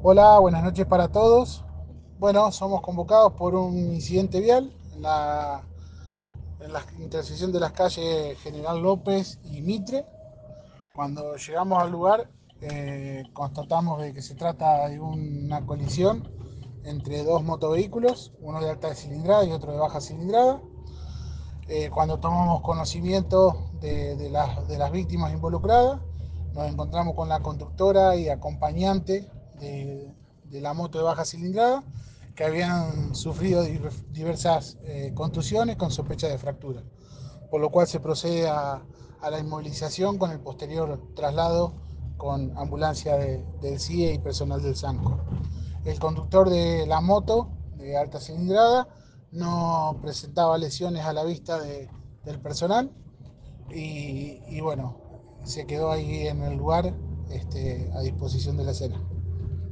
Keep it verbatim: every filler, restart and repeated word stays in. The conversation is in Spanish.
Hola, buenas noches para todos. Bueno, somos convocados por un incidente vial en la, en la intersección de las calles General López y Mitre. Cuando llegamos al lugar, eh, constatamos de que se trata de una colisión entre dos motovehículos, uno de alta cilindrada y otro de baja cilindrada. Eh, cuando tomamos conocimiento de, de, las, de las víctimas involucradas, nos encontramos con la conductora y acompañante de, de la moto de baja cilindrada, que habían sufrido diversas eh, contusiones con sospecha de fractura, por lo cual se procede a, a la inmovilización con el posterior traslado con ambulancia de, del C I E y personal del SANCO. El conductor de la moto de alta cilindrada no presentaba lesiones a la vista de, del personal y, y bueno, se quedó ahí en el lugar este, a disposición de la escena.